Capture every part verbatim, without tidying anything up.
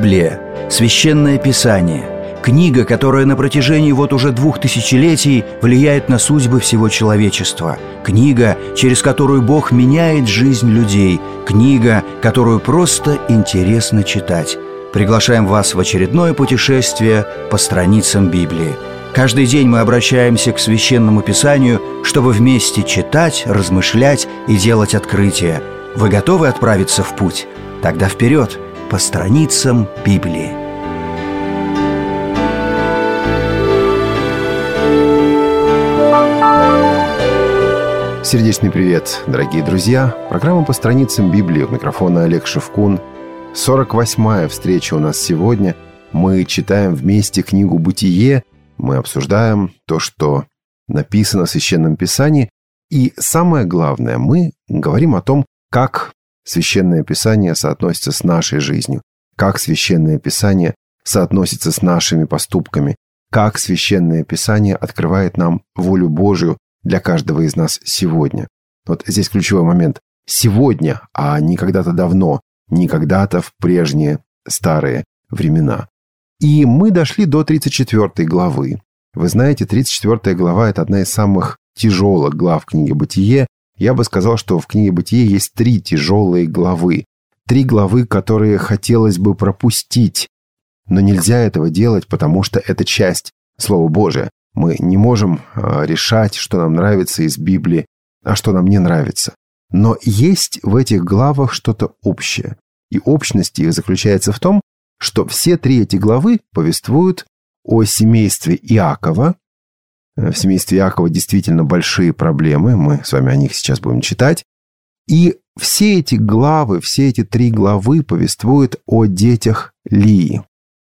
Библия – священное писание, книга, которая на протяжении вот уже двух тысячелетий влияет на судьбы всего человечества, книга, через которую Бог меняет жизнь людей, книга, которую просто интересно читать. Приглашаем вас в очередное путешествие по страницам Библии. Каждый день мы обращаемся к Священному Писанию, чтобы вместе читать, размышлять и делать открытия. Вы готовы отправиться в путь? Тогда вперед, по страницам Библии. Сердечный привет, дорогие друзья! Программа «По страницам Библии». У микрофона Олег Шевкун. сорок восьмая встреча у нас сегодня. Мы читаем вместе книгу «Бытие». Мы обсуждаем то, что написано в Священном Писании. И самое главное, мы говорим о том, как Священное Писание соотносится с нашей жизнью, как Священное Писание соотносится с нашими поступками, как Священное Писание открывает нам волю Божию для каждого из нас сегодня. Вот здесь ключевой момент. Сегодня, а не когда-то давно, не когда-то в прежние старые времена. И мы дошли до тридцать четвёртой главы. Вы знаете, тридцать четвёртая глава – это одна из самых тяжелых глав книги «Бытие». Я бы сказал, что в книге «Бытие» есть три тяжелые главы. Три главы, которые хотелось бы пропустить. Но нельзя этого делать, потому что это часть Слова Божия. Мы не можем решать, что нам нравится из Библии, а что нам не нравится. Но есть в этих главах что-то общее. И общность их заключается в том, что все три эти главы повествуют о семействе Иакова. В семействе Иакова действительно большие проблемы. Мы с вами о них сейчас будем читать. И все эти главы, все эти три главы повествуют о детях Лии.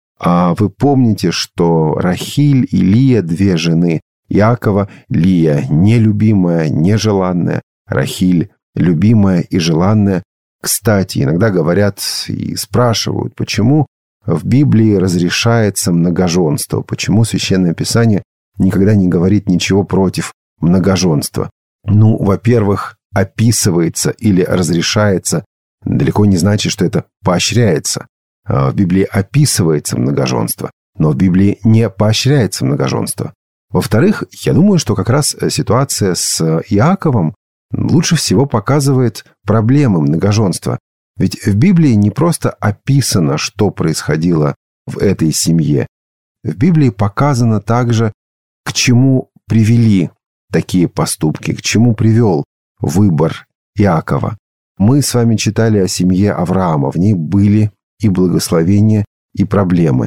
А вы помните, что Рахиль и Лия – две жены Иакова. Лия – нелюбимая, нежеланная. Рахиль – любимая и желанная. Кстати, иногда говорят и спрашивают, почему в Библии разрешается многоженство, почему Священное Писание никогда не говорит ничего против многоженства. Ну, во-первых, описывается или разрешается, далеко не значит, что это поощряется. В Библии описывается многоженство, но в Библии не поощряется многоженство. Во-вторых, я думаю, что как раз ситуация с Иаковом лучше всего показывает проблемы многоженства. Ведь в Библии не просто описано, что происходило в этой семье. В Библии показано также, к чему привели такие поступки, к чему привел выбор Иакова. Мы с вами читали о семье Авраама. В ней были и благословения, и проблемы.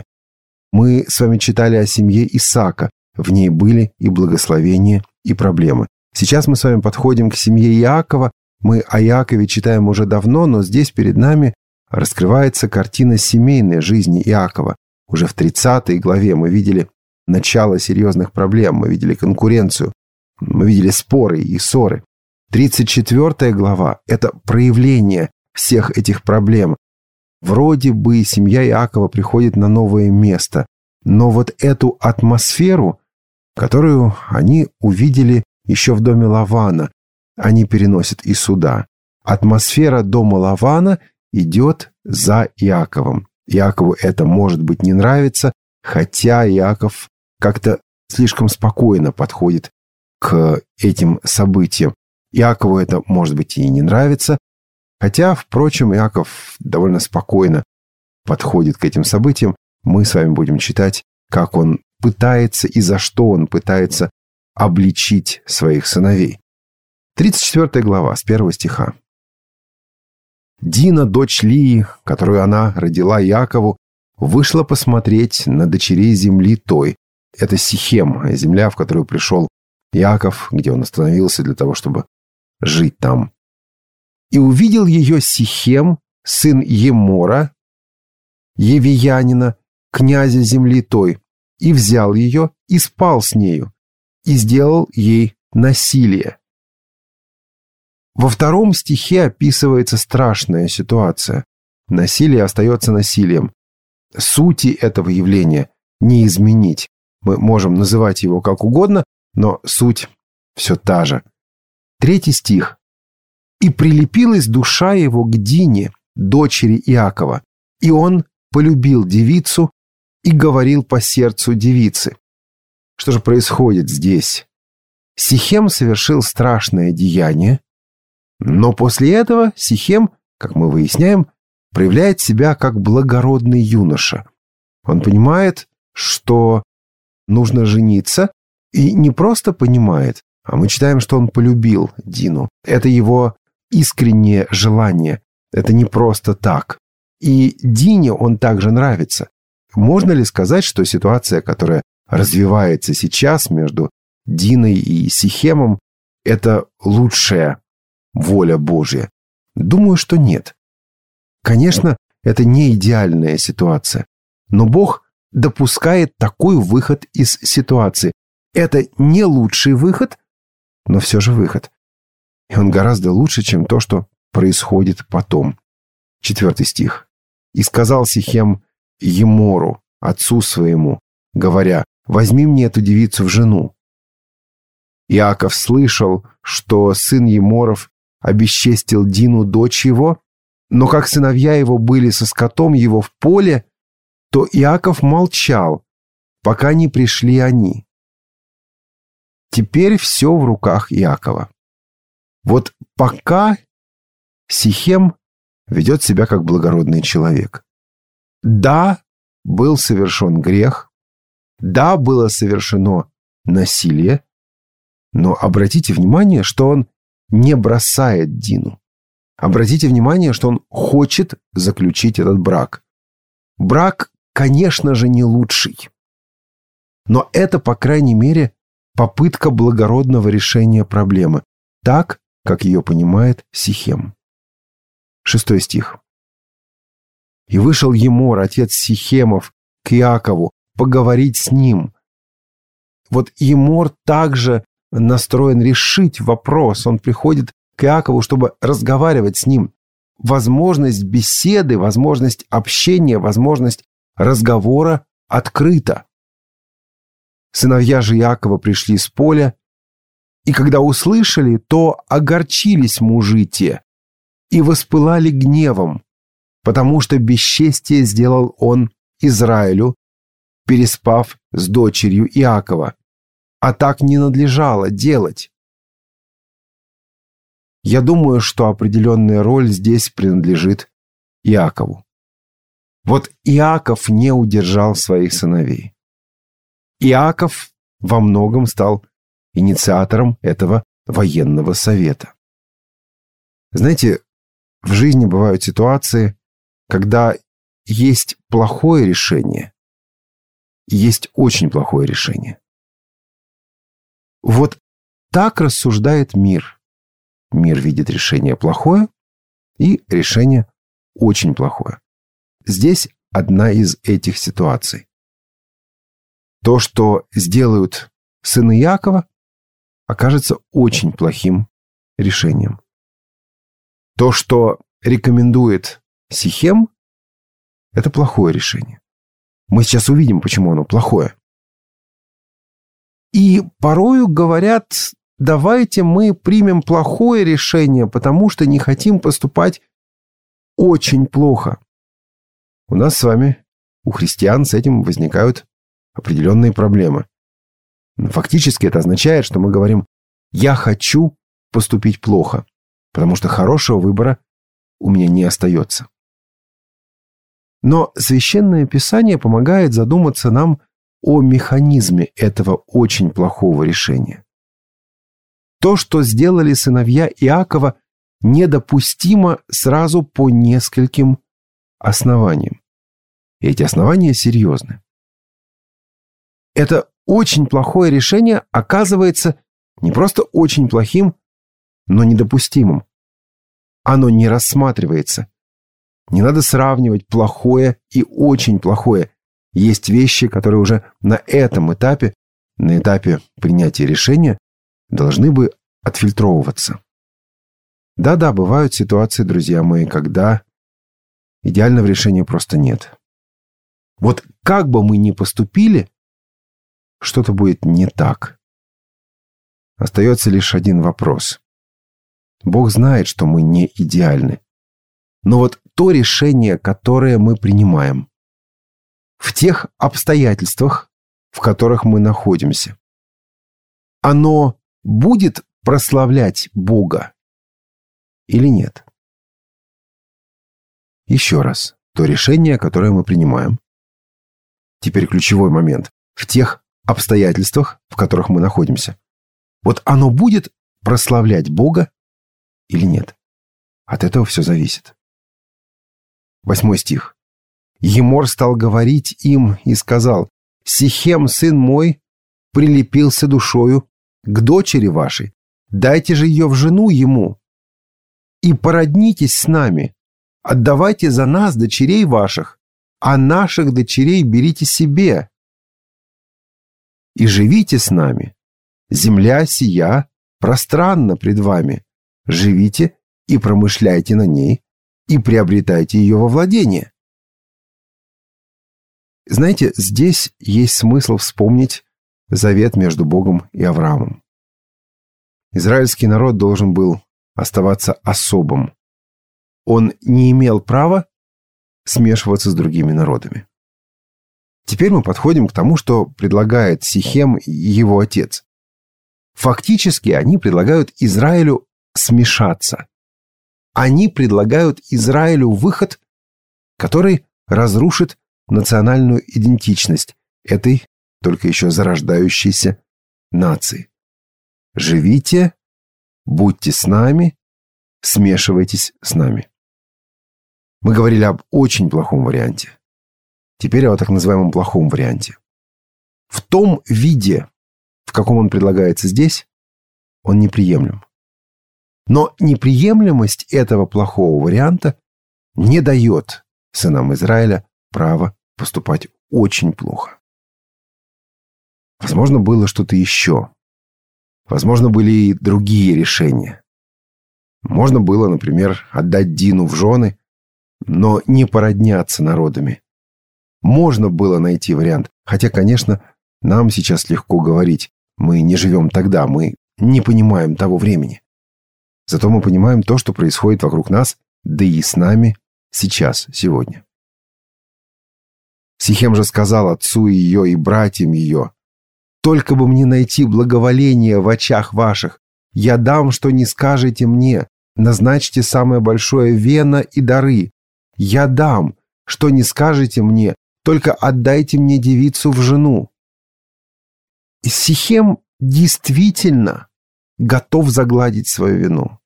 Мы с вами читали о семье Исаака. В ней были и благословения, и проблемы. Сейчас мы с вами подходим к семье Иакова. Мы о Иакове читаем уже давно, но здесь перед нами раскрывается картина семейной жизни Иакова. Уже в тридцатой главе мы видели начало серьезных проблем, мы видели конкуренцию, мы видели споры и ссоры. тридцать четвёртая глава – это проявление всех этих проблем. Вроде бы семья Иакова приходит на новое место, но вот эту атмосферу, которую они увидели еще в доме Лавана, они переносят и сюда. Атмосфера дома Лавана идет за Иаковом. Иакову это, может быть, не нравится, хотя Иаков как-то слишком спокойно подходит к этим событиям. Иакову это, может быть, и не нравится, хотя, впрочем, Иаков довольно спокойно подходит к этим событиям. Мы с вами будем читать, как он пытается и за что он пытается обличить своих сыновей. тридцать четвёртая глава, с первого стиха. Дина, дочь Лии, которую она родила Иакову, вышла посмотреть на дочерей земли той. Это Сихем, земля, в которую пришел Иаков, где он остановился для того, чтобы жить там. И увидел ее Сихем, сын Емора, Евиянина, князя земли той, и взял ее, и спал с нею, и сделал ей насилие. Во втором стихе описывается страшная ситуация. Насилие остается насилием. Сути этого явления не изменить. Мы можем называть его как угодно, но суть все та же. Третий стих. «И прилепилась душа его к Дине, дочери Иакова, и он полюбил девицу и говорил по сердцу девицы. Что же происходит здесь? Сихем совершил страшное деяние, но после этого Сихем, как мы выясняем, проявляет себя как благородный юноша. Он понимает, что нужно жениться, и не просто понимает, а мы читаем, что он полюбил Дину. Это его искреннее желание. Это не просто так. И Дине он также нравится. Можно ли сказать, что ситуация, которая развивается сейчас между Диной и Сихемом, это лучшая воля Божья? Думаю, что нет. Конечно, это не идеальная ситуация, но Бог допускает такой выход из ситуации. Это не лучший выход, но все же выход. И он гораздо лучше, чем то, что происходит потом. Четвертый стих. «И сказал Сихем Емору, отцу своему, говоря, возьми мне эту девицу в жену. Иаков слышал, что сын Еморов обесчестил Дину, дочь его, но как сыновья его были со скотом его в поле, то Иаков молчал, пока не пришли они». Теперь все в руках Иакова. Вот пока Сихем ведет себя как благородный человек. Да, был совершен грех, да, было совершено насилие, но обратите внимание, что он не бросает Дину. Обратите внимание, что он хочет заключить этот брак. Брак, конечно же, не лучший, но это, по крайней мере, попытка благородного решения проблемы, так, как ее понимает Сихем. Шестой стих. «И вышел Емор, отец Сихемов, к Иакову, поговорить с ним». Вот Емор также настроен решить вопрос. Он приходит к Иакову, чтобы разговаривать с ним. Возможность беседы, возможность общения, возможность разговора открыта. Сыновья же Иакова пришли с поля, и когда услышали, то огорчились мужи те и воспылали гневом, потому что бесчестие сделал он Израилю, переспав с дочерью Иакова, а так не надлежало делать. Я думаю, что определенная роль здесь принадлежит Иакову. Вот Иаков не удержал своих сыновей. Иаков во многом стал инициатором этого военного совета. Знаете, в жизни бывают ситуации, когда есть плохое решение и есть очень плохое решение. Вот так рассуждает мир. Мир видит решение плохое и решение очень плохое. Здесь одна из этих ситуаций. То, что сделают сыны Иакова, окажется очень плохим решением. То, что рекомендует Сихем, это плохое решение. Мы сейчас увидим, почему оно плохое. И порою говорят, давайте мы примем плохое решение, потому что не хотим поступать очень плохо. У нас с вами, у христиан, с этим возникают определенные проблемы. Фактически это означает, что мы говорим, я хочу поступить плохо, потому что хорошего выбора у меня не остается. Но Священное Писание помогает задуматься нам о механизме этого очень плохого решения. То, что сделали сыновья Иакова, недопустимо сразу по нескольким основаниям. И эти основания серьезны. Это очень плохое решение оказывается не просто очень плохим, но недопустимым. Оно не рассматривается. Не надо сравнивать плохое и очень плохое. Есть вещи, которые уже на этом этапе, на этапе принятия решения, должны бы отфильтровываться. Да-да, бывают ситуации, друзья мои, когда идеального решения просто нет. Вот как бы мы ни поступили, что-то будет не так. Остается лишь один вопрос. Бог знает, что мы не идеальны. Но вот то решение, которое мы принимаем, в тех обстоятельствах, в которых мы находимся, оно будет прославлять Бога или нет? Еще раз, то решение, которое мы принимаем. Теперь ключевой момент. В тех обстоятельствах, в которых мы находимся. Вот оно будет прославлять Бога или нет? От этого все зависит. Восьмой стих. Емор стал говорить им и сказал: «Сихем, сын мой, прилепился душою к дочери вашей. Дайте же ее в жену ему и породнитесь с нами. Отдавайте за нас дочерей ваших, а наших дочерей берите себе. И живите с нами. Земля сия пространна пред вами. Живите и промышляйте на ней, и приобретайте ее во владение». Знаете, здесь есть смысл вспомнить завет между Богом и Авраамом. Израильский народ должен был оставаться особым. Он не имел права смешиваться с другими народами. Теперь мы подходим к тому, что предлагает Сихем и его отец. Фактически они предлагают Израилю смешаться. Они предлагают Израилю выход, который разрушит национальную идентичность этой только еще зарождающейся нации. Живите, будьте с нами, смешивайтесь с нами. Мы говорили об очень плохом варианте. Теперь о так называемом плохом варианте. В том виде, в каком он предлагается здесь, он неприемлем. Но неприемлемость этого плохого варианта не дает сынам Израиля права поступать очень плохо. Возможно, было что-то еще. Возможно, были и другие решения. Можно было, например, отдать Дину в жены, но не породняться народами. Можно было найти вариант. Хотя, конечно, нам сейчас легко говорить. Мы не живем тогда, мы не понимаем того времени. Зато мы понимаем то, что происходит вокруг нас, да и с нами сейчас, сегодня. Сихем же сказал отцу ее и братьям ее: «Только бы мне найти благоволение в очах ваших, я дам, что не скажете мне, назначьте самое большое вено и дары. Я дам, что не скажете мне, только отдайте мне девицу в жену». И Сихем действительно готов загладить свою вину.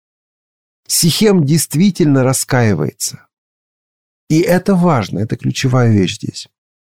Сихем действительно раскаивается. И это важно, это ключевая вещь здесь.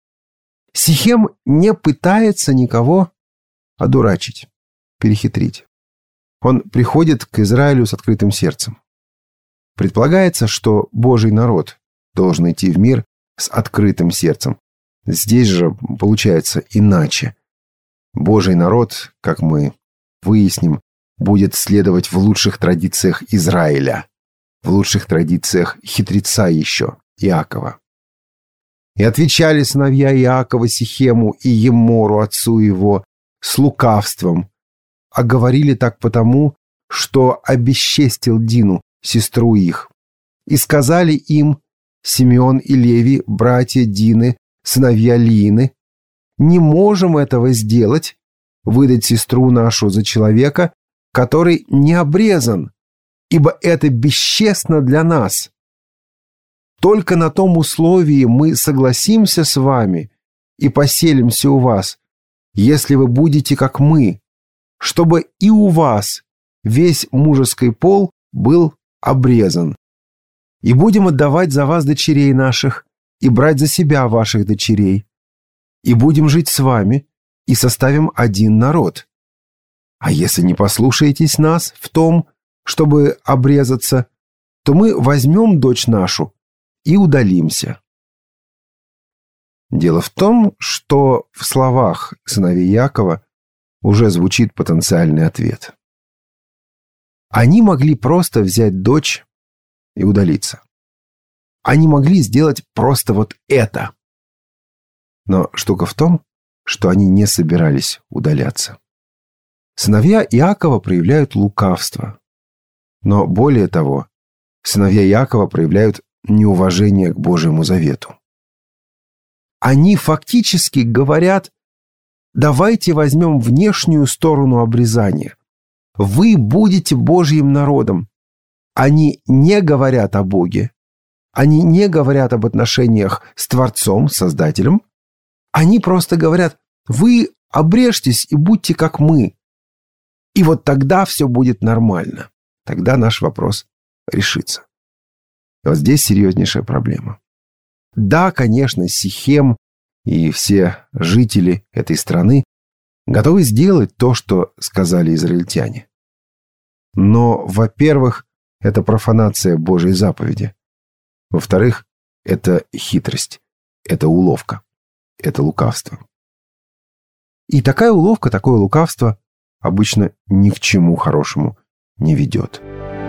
Сихем не пытается никого одурачить, перехитрить. Он приходит к Израилю с открытым сердцем. Предполагается, что Божий народ должен идти в мир с открытым сердцем. Здесь же получается иначе. Божий народ, как мы выясним, будет следовать в лучших традициях Израиля, в лучших традициях хитреца еще, Иакова. «И отвечали сыновья Иакова Сихему и Емору, отцу его, с лукавством, а говорили так потому, что обесчестил Дину, сестру их. И сказали им Симеон и Леви, братья Дины, сыновья Лиины: не можем этого сделать, выдать сестру нашу за человека, который не обрезан, ибо это бесчестно для нас. Только на том условии мы согласимся с вами и поселимся у вас, если вы будете как мы, чтобы и у вас весь мужеский пол был обрезан. И будем отдавать за вас дочерей наших и брать за себя ваших дочерей. И будем жить с вами и составим один народ. А если не послушаетесь нас в том, чтобы обрезаться, то мы возьмем дочь нашу и удалимся». Дело в том, что в словах сыновей Иакова уже звучит потенциальный ответ. Они могли просто взять дочь и удалиться. Они могли сделать просто вот это. Но штука в том, что они не собирались удаляться. Сыновья Иакова проявляют лукавство. Но более того, сыновья Иакова проявляют неуважение к Божьему завету. они фактически говорят: давайте возьмем внешнюю сторону обрезания. Вы будете Божьим народом. Они не говорят о Боге. Они не говорят об отношениях с Творцом, Создателем. Они просто говорят: вы обрежьтесь и будьте как мы. И вот тогда все будет нормально. Тогда наш вопрос решится. И вот здесь серьезнейшая проблема. Да, конечно, Сихем и все жители этой страны готовы сделать то, что сказали израильтяне. Но, во-первых, это профанация Божьей заповеди. Во-вторых, это хитрость, это уловка, это лукавство. И такая уловка, такое лукавство обычно ни к чему хорошему не ведет.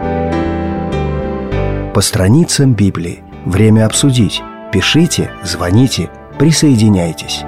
По страницам Библии. Время обсудить. Пишите, звоните, присоединяйтесь.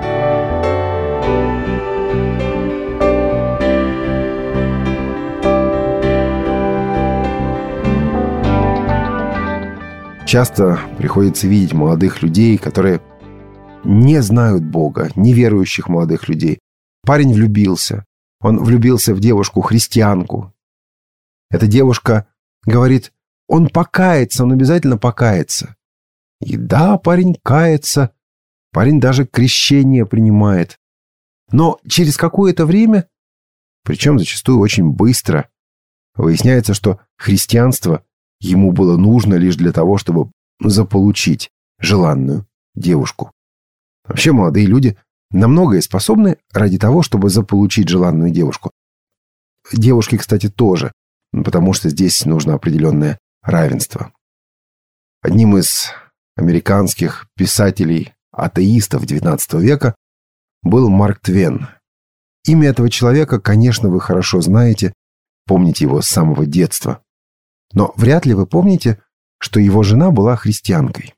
Часто приходится видеть молодых людей, которые не знают Бога, неверующих молодых людей. Парень влюбился. Он влюбился в девушку-христианку. Эта девушка говорит: он покается, он обязательно покается. И да, парень кается, парень даже крещение принимает. Но через какое-то время, причем зачастую очень быстро, выясняется, что христианство ему было нужно лишь для того, чтобы заполучить желанную девушку. Вообще молодые люди на многое способны ради того, чтобы заполучить желанную девушку. Девушки, кстати, тоже, потому что здесь нужно определенное равенство. Одним из американских писателей-атеистов девятнадцатого века был Марк Твен. Имя этого человека, конечно, вы хорошо знаете, помните его с самого детства. Но вряд ли вы помните, что его жена была христианкой.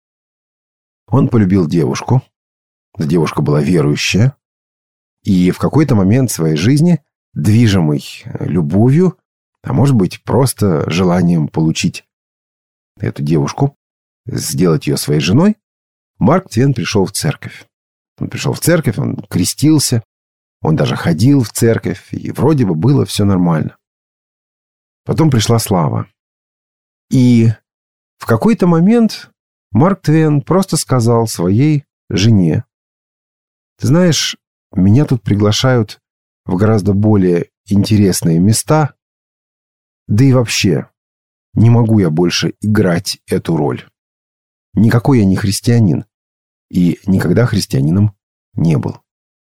Он полюбил девушку. Девушка была верующая. И в какой-то момент своей жизни, движимый любовью, а может быть, просто желанием получить эту девушку, сделать ее своей женой, Марк Твен пришел в церковь. Он пришел в церковь, он крестился, он даже ходил в церковь, и вроде бы было все нормально. Потом пришла слава. И в какой-то момент Марк Твен просто сказал своей жене: ты знаешь, меня тут приглашают в гораздо более интересные места, да и вообще не могу я больше играть эту роль. Никакой я не христианин и никогда христианином не был.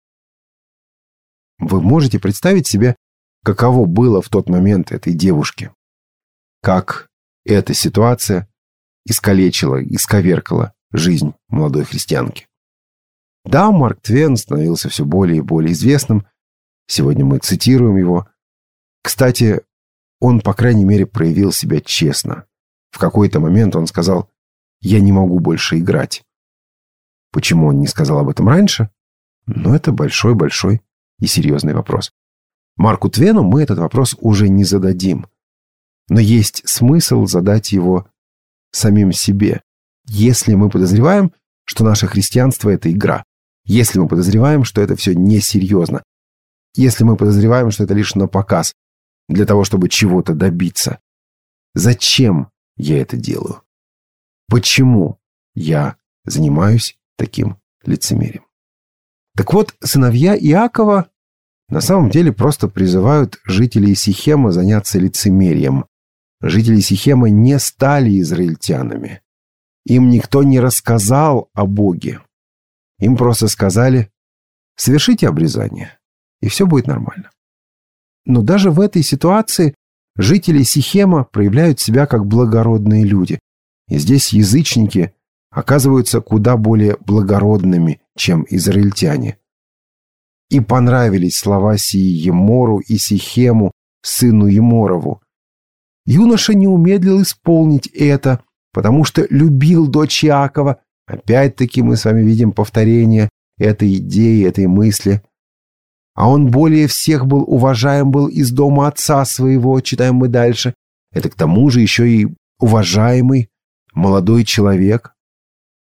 Вы можете представить себе, каково было в тот момент этой девушке? Как эта ситуация искалечила, исковеркала жизнь молодой христианки? Да, Марк Твен становился все более и более известным. Сегодня мы цитируем его. Кстати, он, по крайней мере, проявил себя честно. В какой-то момент он сказал: я не могу больше играть. Почему он не сказал об этом раньше? Ну, это большой-большой и серьезный вопрос. Марку Твену мы этот вопрос уже не зададим. Но есть смысл задать его самим себе, если мы подозреваем, что наше христианство – это игра, если мы подозреваем, что это все несерьезно, если мы подозреваем, что это лишь напоказ, для того, чтобы чего-то добиться. Зачем я это делаю? Почему я занимаюсь таким лицемерием? Так вот, сыновья Иакова на самом деле просто призывают жителей Сихема заняться лицемерием. Жители Сихема не стали израильтянами. Им никто не рассказал о Боге. Им просто сказали: совершите обрезание, и все будет нормально. Но даже в этой ситуации жители Сихема проявляют себя как благородные люди. И здесь язычники оказываются куда более благородными, чем израильтяне. И понравились слова сии Емору и Сихему, сыну Еморову. Юноша не умедлил исполнить это, потому что любил дочь Иакова. Опять-таки мы с вами видим повторение этой идеи, этой мысли. А он более всех был уважаем был из дома отца своего, читаем мы дальше. Это к тому же еще и уважаемый молодой человек.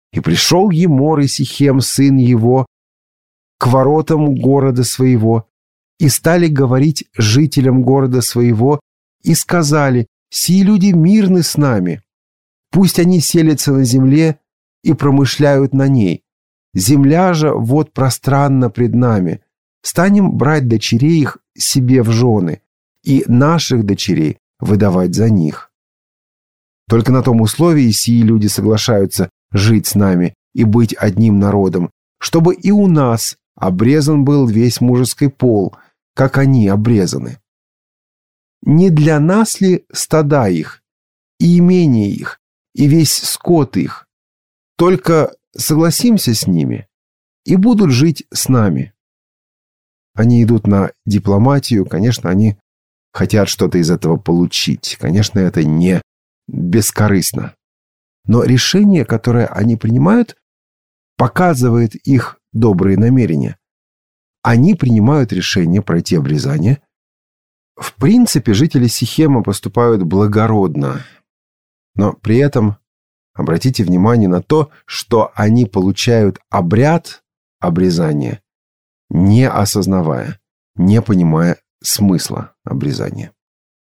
И пришел Емор и Сихем, сын его, к воротам города своего, и стали говорить жителям города своего, и сказали: «Сии люди мирны с нами, пусть они селятся на земле и промышляют на ней. Земля же вот пространна пред нами. Станем брать дочерей их себе в жены, и наших дочерей выдавать за них. Только на том условии сии люди соглашаются жить с нами и быть одним народом, чтобы и у нас обрезан был весь мужеский пол, как они обрезаны. Не для нас ли стада их, и имение их, и весь скот их? Только согласимся с ними, и будут жить с нами». Они идут на дипломатию, конечно, они хотят что-то из этого получить. Конечно, это не бескорыстно. Но решение, которое они принимают, показывает их добрые намерения. Они принимают решение пройти обрезание. В принципе, жители Сихема поступают благородно. Но при этом обратите внимание на то, что они получают обряд обрезания, не осознавая, не понимая смысла обрезания.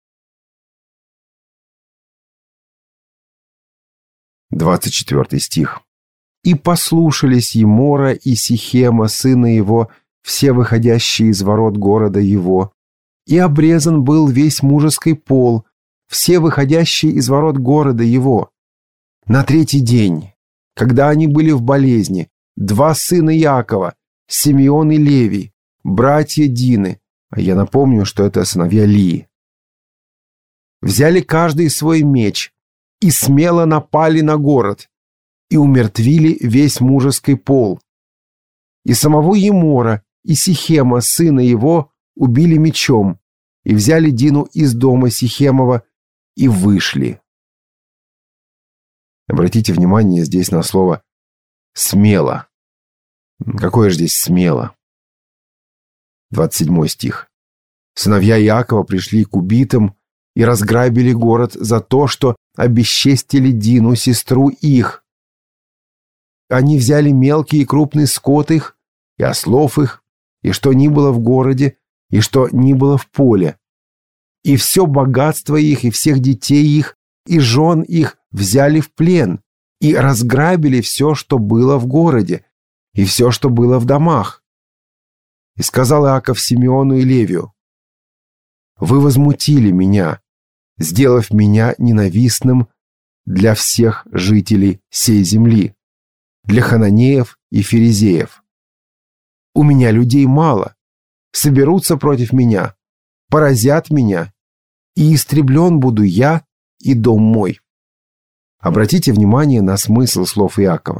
двадцать четвёртый стих. «И послушались Емора и Сихема, сына его, все выходящие из ворот города его, и обрезан был весь мужеский пол, все выходящие из ворот города его. На третий день, когда они были в болезни, два сына Иакова, Симеон и Левий, братья Дины, а я напомню, что это сыновья Лии, взяли каждый свой меч и смело напали на город и умертвили весь мужеский пол. И самого Емора и Сихема, сына его, убили мечом, и взяли Дину из дома Сихемова и вышли». Обратите внимание здесь на слово «смело». Какое же здесь смело? двадцать седьмой стих. «Сыновья Иакова пришли к убитым и разграбили город за то, что обесчестили Дину, сестру их. Они взяли мелкий и крупный скот их, и ослов их, и что ни было в городе, и что ни было в поле. И все богатство их, и всех детей их, и жен их взяли в плен, и разграбили все, что было в городе, и все, что было в домах. И сказал Иаков Симеону и Левию: вы возмутили меня, сделав меня ненавистным для всех жителей сей земли, для хананеев и ферезеев. У меня людей мало, соберутся против меня, поразят меня, и истреблен буду я и дом мой». Обратите внимание на смысл слов Иакова.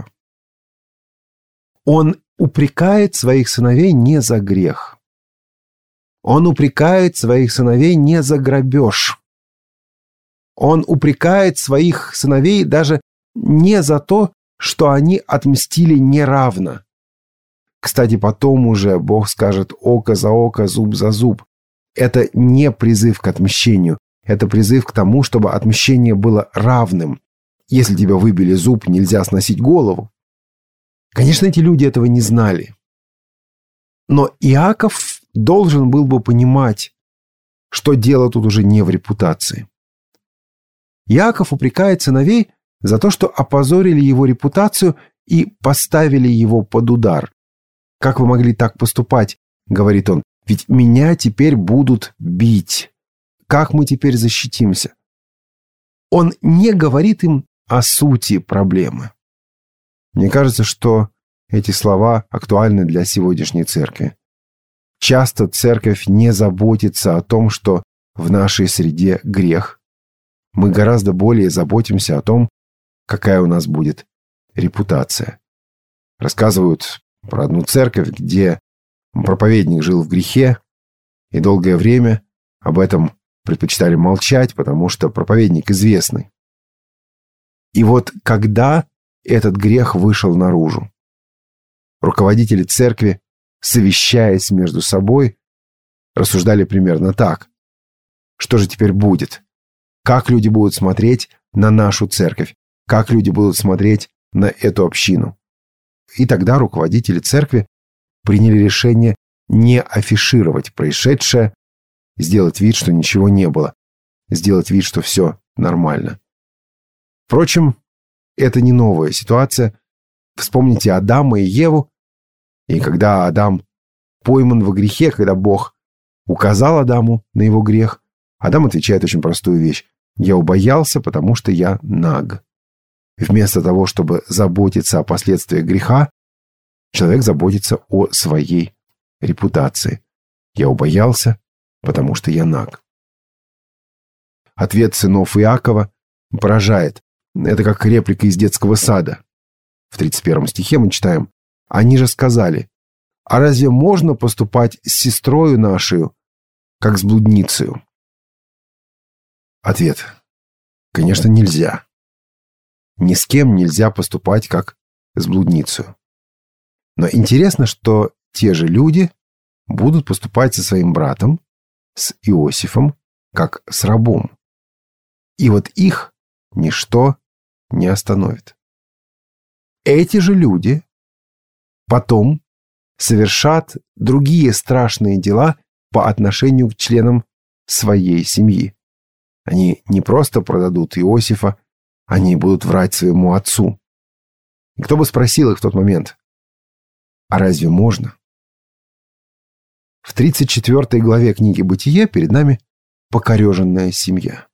Он упрекает своих сыновей не за грех. Он упрекает своих сыновей не за грабеж. Он упрекает своих сыновей даже не за то, что они отмстили неравно. Кстати, потом уже Бог скажет око за око, зуб за зуб. Это не призыв к отмщению. Это призыв к тому, чтобы отмщение было равным. Если тебя выбили зуб, нельзя сносить голову. Конечно, эти люди этого не знали. Но Иаков должен был бы понимать, что дело тут уже не в репутации. Иаков упрекает сыновей за то, что опозорили его репутацию и поставили его под удар. «Как вы могли так поступать?» — говорит он. «Ведь меня теперь будут бить. Как мы теперь защитимся?» Он не говорит им о сути проблемы. Мне кажется, что эти слова актуальны для сегодняшней церкви. Часто церковь не заботится о том, что в нашей среде грех. Мы гораздо более заботимся о том, какая у нас будет репутация. Рассказывают про одну церковь, где проповедник жил в грехе, и долгое время об этом предпочитали молчать, потому что проповедник известный. И вот когда этот грех вышел наружу, руководители церкви, совещаясь между собой, рассуждали примерно так: что же теперь будет? Как люди будут смотреть на нашу церковь? Как люди будут смотреть на эту общину. И тогда руководители церкви приняли решение не афишировать происшедшее, сделать вид, что ничего не было, сделать вид, что все нормально. Впрочем, это не новая ситуация. Вспомните Адама и Еву. И когда Адам пойман во грехе, когда Бог указал Адаму на его грех, Адам отвечает очень простую вещь. «Я убоялся, потому что я наг». Вместо того, чтобы заботиться о последствиях греха, человек заботится о своей репутации. «Я убоялся, потому что я наг». Ответ сынов Иакова поражает. Это как реплика из детского сада. В тридцать первом стихе мы читаем: «Они же сказали: а разве можно поступать с сестрою нашей, как с блудницею?» Ответ: конечно, нельзя. Ни с кем нельзя поступать, как с блудницею. Но интересно, что те же люди будут поступать со своим братом, с Иосифом, как с рабом. И вот их ничто не остановит. Эти же люди потом совершат другие страшные дела по отношению к членам своей семьи. Они не просто продадут Иосифа, они будут врать своему отцу. И кто бы спросил их в тот момент: а разве можно? В тридцать четвёртой главе книги «Бытие» перед нами покореженная семья.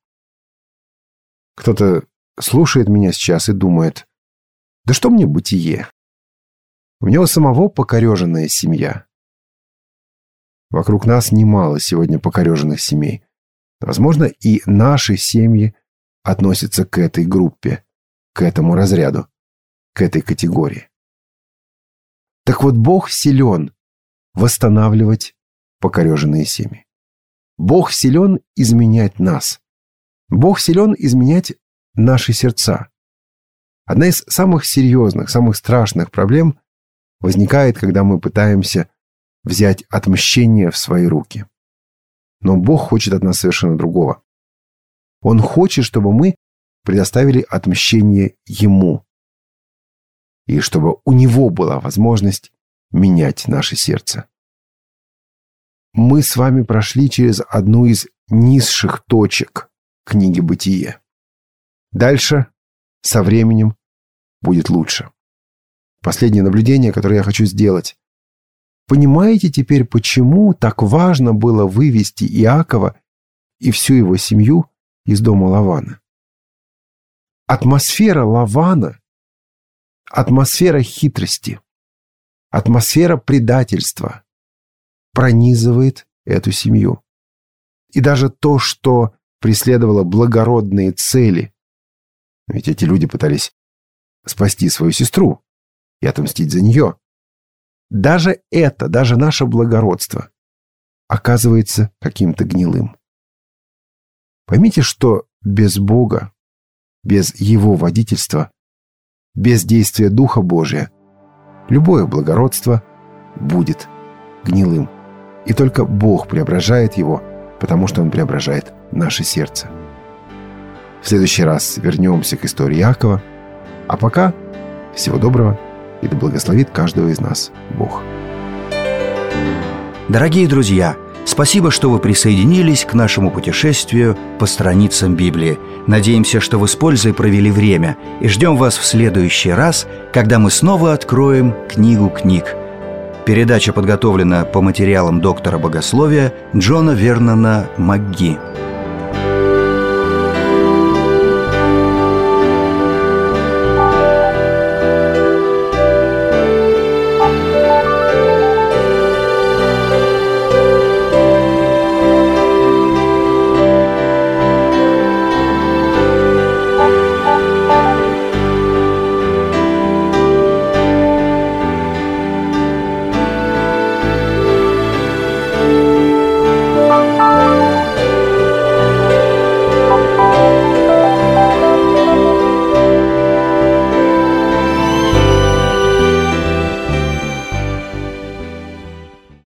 Кто-то слушает меня сейчас и думает: да что мне бытие? У него самого покореженная семья. Вокруг нас немало сегодня покореженных семей. Возможно, и наши семьи относятся к этой группе, к этому разряду, к этой категории. Так вот, Бог силен восстанавливать покореженные семьи. Бог силен изменять нас. Бог силен изменять наши сердца. Одна из самых серьезных, самых страшных проблем возникает, когда мы пытаемся взять отмщение в свои руки. Но Бог хочет от нас совершенно другого. Он хочет, чтобы мы предоставили отмщение Ему. И чтобы у Него была возможность менять наше сердце. Мы с вами прошли через одну из низших точек книги «Бытие». Дальше, со временем, будет лучше. Последнее наблюдение, которое я хочу сделать. Понимаете теперь, почему так важно было вывести Иакова и всю его семью из дома Лавана? Атмосфера Лавана, атмосфера хитрости, атмосфера предательства пронизывает эту семью. И даже то, что преследовало благородные цели, ведь эти люди пытались спасти свою сестру и отомстить за нее, даже это, даже наше благородство оказывается каким-то гнилым. Поймите, что без Бога, без Его водительства, без действия Духа Божия, любое благородство будет гнилым. И только Бог преображает его, потому что Он преображает наше сердце. В следующий раз вернемся к истории Иакова. А пока всего доброго, и да благословит каждого из нас Бог. Дорогие друзья, спасибо, что вы присоединились к нашему путешествию по страницам Библии. Надеемся, что вы с пользой провели время, и ждем вас в следующий раз, когда мы снова откроем книгу книг. Передача подготовлена по материалам доктора богословия Джона Вернона МакГи.